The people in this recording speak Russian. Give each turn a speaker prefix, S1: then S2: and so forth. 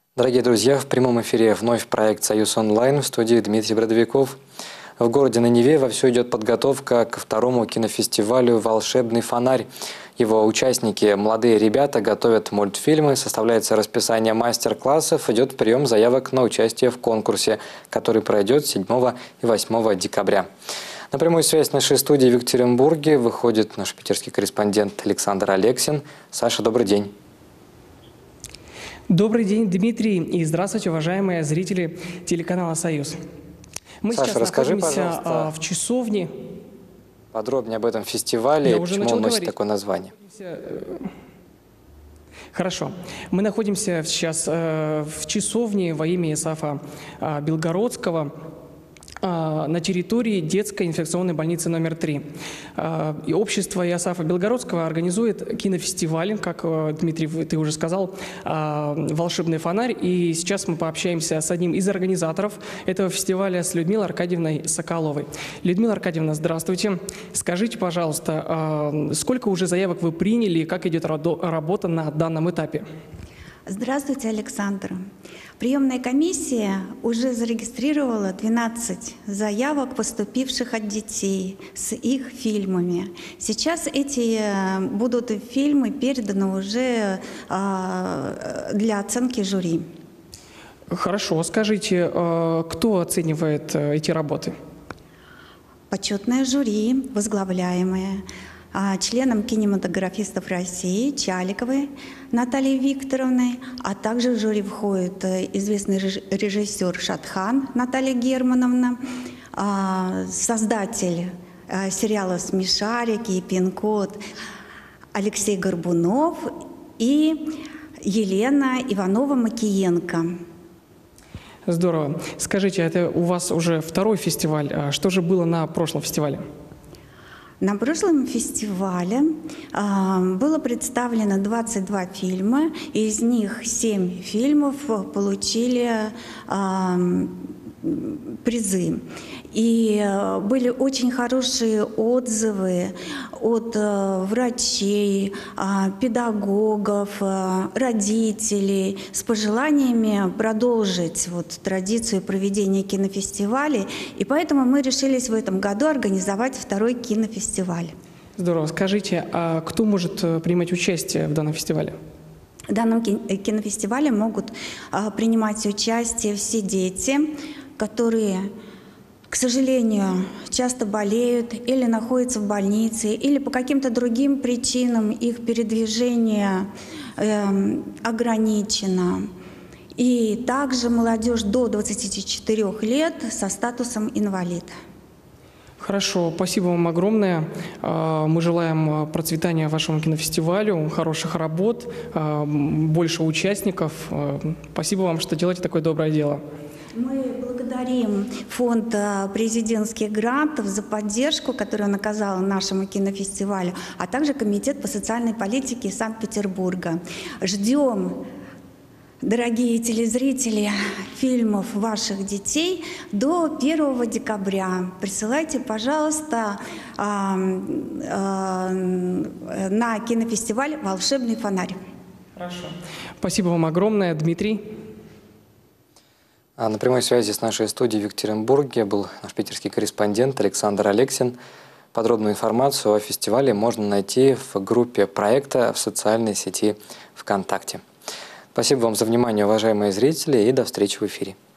S1: Дорогие друзья, в прямом эфире вновь проект «Союз онлайн», в студии Дмитрий Бродовиков. В городе на Неве вовсю идет подготовка ко второму кинофестивалю «Волшебный фонарь». Его участники, молодые ребята, готовят мультфильмы, составляется расписание мастер-классов, идет прием заявок на участие в конкурсе, который пройдет 7 и 8 декабря. На прямую связь нашей студии в Екатеринбурге выходит наш питерский корреспондент Александр Алексин. Саша, добрый день.
S2: Добрый день, Дмитрий, и здравствуйте, уважаемые зрители телеканала «Союз». Мы
S1: Саша,
S2: сейчас
S1: расскажи,
S2: находимся
S1: пожалуйста,
S2: в часовне.
S1: Подробнее об этом фестивале и почему он носит такое название.
S2: Хорошо. Мы находимся сейчас в часовне во имя Исаафа Белгородского на территории детской инфекционной больницы номер 3. И общество Иосафа Белгородского организует кинофестиваль, как, Дмитрий, ты уже сказал, «Волшебный фонарь». И сейчас мы пообщаемся с одним из организаторов этого фестиваля, с Людмилой Аркадьевной Соколовой. Людмила Аркадьевна, здравствуйте. Скажите, пожалуйста, сколько уже заявок вы приняли и как идет работа на данном этапе?
S3: Здравствуйте, Александр. Приемная комиссия уже зарегистрировала 12 заявок, поступивших от детей с их фильмами. Сейчас эти будут фильмы переданы уже для оценки жюри.
S2: Хорошо. Скажите, кто оценивает эти работы?
S3: Почетное жюри, возглавляемое членом кинематографистов России Чаликовой Натальей Викторовной, а также в жюри входит известный режиссер Шатхан Наталья Германовна, создатель сериала «Смешарики» и «Пин-код» Алексей Горбунов и Елена Иванова-Макиенко.
S2: Здорово. Скажите, это у вас уже второй фестиваль. Что же было на прошлом фестивале?
S3: На прошлом фестивале было представлено 22 фильма, из них 7 фильмов получили призы. И были очень хорошие отзывы от врачей, педагогов, родителей с пожеланиями продолжить традицию проведения кинофестивалей. И поэтому мы решились в этом году организовать второй кинофестиваль.
S2: Здорово. Скажите, а кто может принимать участие в данном фестивале?
S3: В данном кинофестивале могут принимать участие все дети, которые, к сожалению, часто болеют или находятся в больнице, или по каким-то другим причинам их передвижение ограничено. И также молодежь до 24 лет со статусом инвалид.
S2: Хорошо, спасибо вам огромное. Мы желаем процветания вашему кинофестивалю, хороших работ, больше участников. Спасибо вам, что делаете такое доброе дело.
S3: Мы благодарим фонд президентских грантов за поддержку, которую он оказал нашему кинофестивалю, а также Комитет по социальной политике Санкт-Петербурга. Ждем, дорогие телезрители, фильмов ваших детей до 1 декабря. Присылайте, пожалуйста, на кинофестиваль «Волшебный фонарь».
S2: Хорошо. Спасибо вам огромное, Дмитрий.
S1: На прямой связи с нашей студией в Екатеринбурге был наш питерский корреспондент Александр Алексин. Подробную информацию о фестивале можно найти в группе проекта в социальной сети ВКонтакте. Спасибо вам за внимание, уважаемые зрители, и до встречи в эфире.